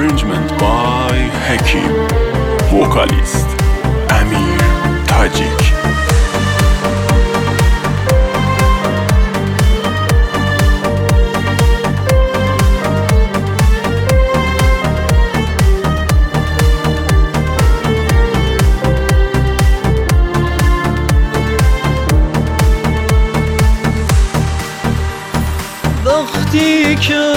Arrangement by Hakim. Vocalist Amir Tajik. وقتی که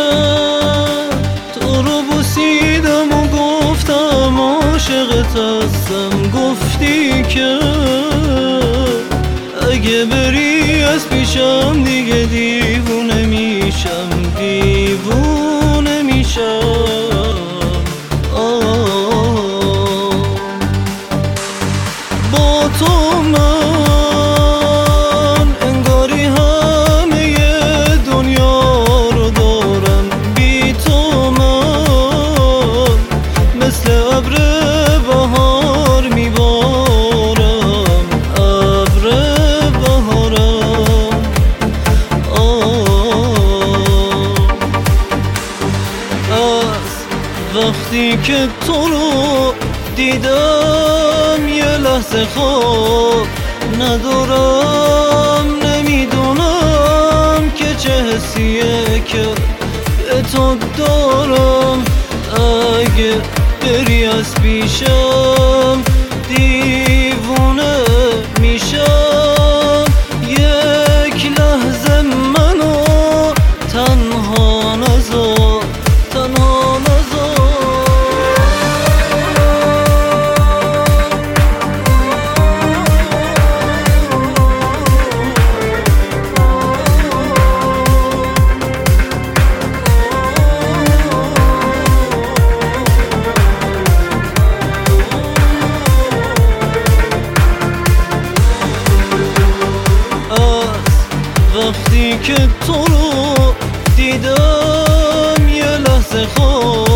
تو رو بوسیدم و گفتم عاشقت هستم، گفتی که اگه بری از پیشم دیگه دیوونه میشم، دیوونه میشم. با تو من انگاری همه دنیا رو دارم، بی تو من مثل ابر بهار میبارم، ابر بهارم. از وقتی که تو رو دیدم یه لحظه خواب ندارم، نمیدونم که چه حسیه که به تو دارم. اگه بری از پیشم دیوونه میشم، یک لحظه منو تنها نذار، تنها نذار. وقتی که تو رو دیدم یه لحظه خواب